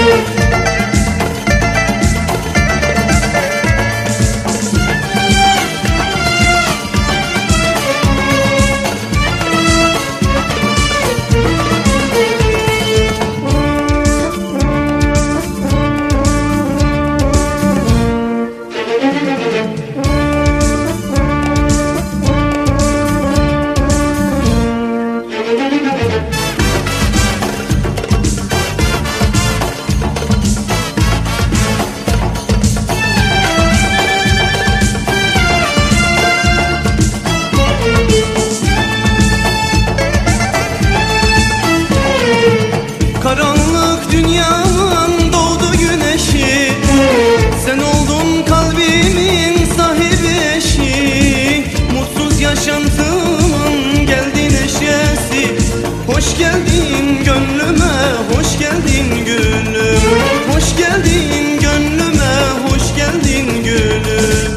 Karanlık dünyanın doğdu güneşi, sen oldun kalbimin sahibi eşi. Mutsuz yaşantımın geldi neşesi, hoş geldin gönlüme, hoş geldin gülüm. Hoş geldin gönlüme, hoş geldin gülüm.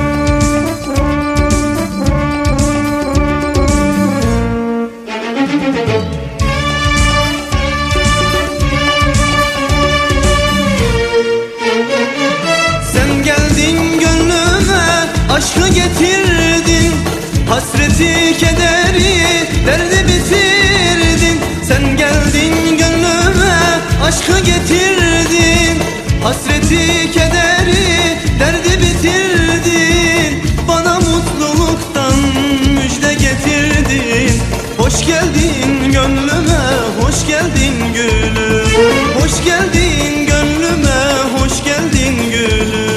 Aşkı getirdin, hasreti, kederi, derdi bitirdin. Sen geldin gönlüme, aşkı getirdin, hasreti, kederi, derdi bitirdin. Bana mutluluktan müjde getirdin. Hoş geldin gönlüme, hoş geldin gülüm. Hoş geldin gönlüme, hoş geldin gülüm.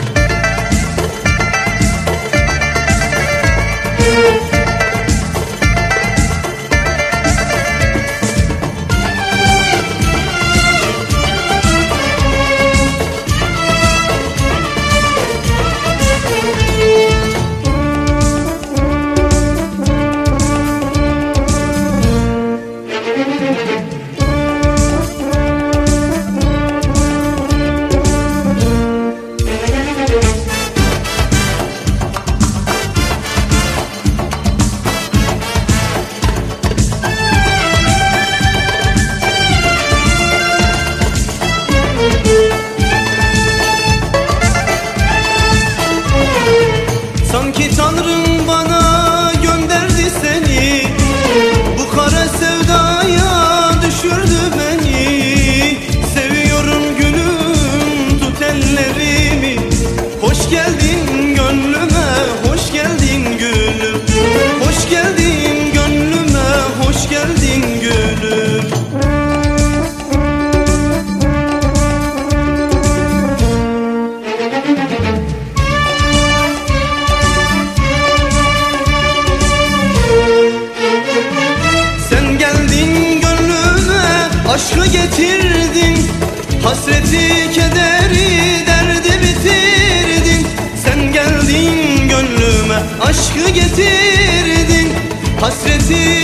Sanki Tanrım bana gönderdi seni, bu kara sevdaya düşürdü beni. Seviyorum gülüm, tut ellerimi. Hoş geldin gönlüme, hoş geldin gülüm. Hoş geldin gönlüme, hoş geldin gülüm. Aşkı getirdin, hasreti, kederi, derdi bitirdin. Sen geldin gönlüme, aşkı getirdin, hasreti,